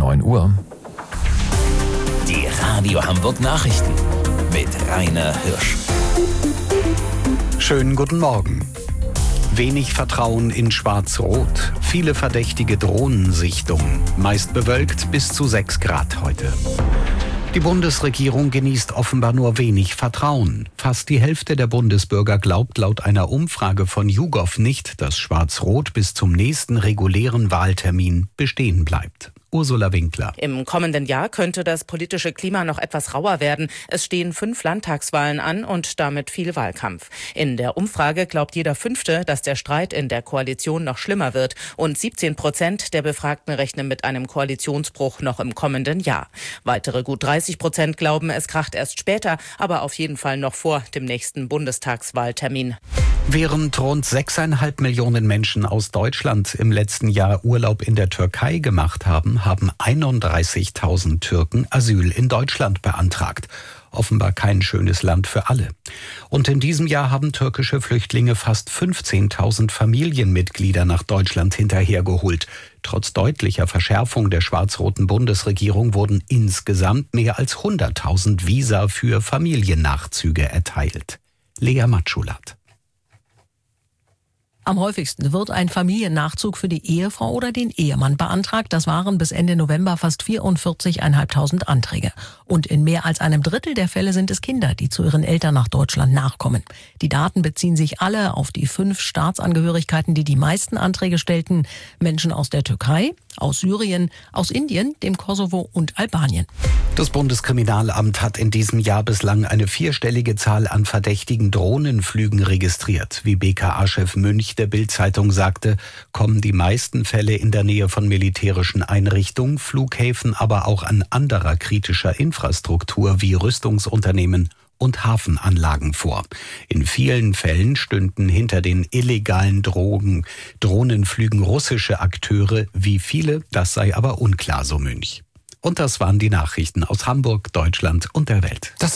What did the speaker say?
9 Uhr. Die Radio Hamburg Nachrichten mit Rainer Hirsch. Schönen guten Morgen. Wenig Vertrauen in Schwarz-Rot. Viele verdächtige Drohnensichtungen. Meist bewölkt bis zu 6 Grad heute. Die Bundesregierung genießt offenbar nur wenig Vertrauen. Fast die Hälfte der Bundesbürger glaubt laut einer Umfrage von YouGov nicht, dass Schwarz-Rot bis zum nächsten regulären Wahltermin bestehen bleibt. Ursula Winkler. Im kommenden Jahr könnte das politische Klima noch etwas rauer werden. Es stehen 5 Landtagswahlen an und damit viel Wahlkampf. In der Umfrage glaubt jeder Fünfte, dass der Streit in der Koalition noch schlimmer wird. Und 17% der Befragten rechnen mit einem Koalitionsbruch noch im kommenden Jahr. Weitere gut 30% glauben, es kracht erst später, aber auf jeden Fall noch vor dem nächsten Bundestagswahltermin. Während rund 6,5 Millionen Menschen aus Deutschland im letzten Jahr Urlaub in der Türkei gemacht haben, haben 31.000 Türken Asyl in Deutschland beantragt. Offenbar kein schönes Land für alle. Und in diesem Jahr haben türkische Flüchtlinge fast 15.000 Familienmitglieder nach Deutschland hinterhergeholt. Trotz deutlicher Verschärfung der schwarz-roten Bundesregierung wurden insgesamt mehr als 100.000 Visa für Familiennachzüge erteilt. Lea Matschulat. Am häufigsten wird ein Familiennachzug für die Ehefrau oder den Ehemann beantragt. Das waren bis Ende November fast 44.500 Anträge. Und in mehr als einem Drittel der Fälle sind es Kinder, die zu ihren Eltern nach Deutschland nachkommen. Die Daten beziehen sich alle auf die 5 Staatsangehörigkeiten, die die meisten Anträge stellten. Menschen aus der Türkei, aus Syrien, aus Indien, dem Kosovo und Albanien. Das Bundeskriminalamt hat in diesem Jahr bislang eine 4-stellige Zahl an verdächtigen Drohnenflügen registriert. Wie BKA-Chef Münch der Bild-Zeitung sagte, kommen die meisten Fälle in der Nähe von militärischen Einrichtungen, Flughäfen, aber auch an anderer kritischer Infrastruktur wie Rüstungsunternehmen und Hafenanlagen vor. In vielen Fällen stünden hinter den illegalen Drohnenflügen russische Akteure. Wie viele, das sei aber unklar, so Münch. Und das waren die Nachrichten aus Hamburg, Deutschland und der Welt.